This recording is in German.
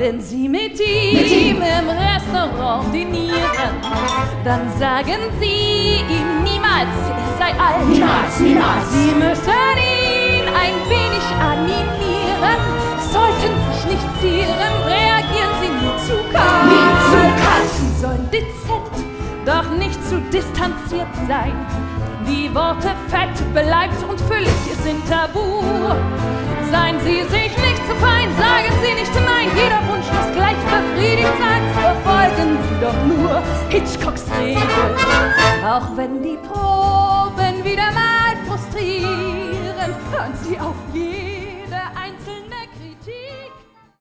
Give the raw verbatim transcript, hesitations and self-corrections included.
Wenn Sie mit ihm, mit ihm im Restaurant dinieren, dann sagen Sie ihm niemals, er sei alt. Niemals, niemals. Sie müssen ihn ein wenig animieren, sollten sich nicht zieren, reagieren Sie nie zu kalt. Nie zu kalt. Sie sollen dezent, doch nicht zu distanziert sein. Die Worte fett, beleibt und füllig sind tabu. Seien Sie sich nicht zu fein, sagen Sie nicht nein. Jeder Wunsch muss gleich befriedigt sein. Verfolgen Sie doch nur Hitchcocks Regel. Auch wenn die Proben wieder mal frustrieren, hören Sie auf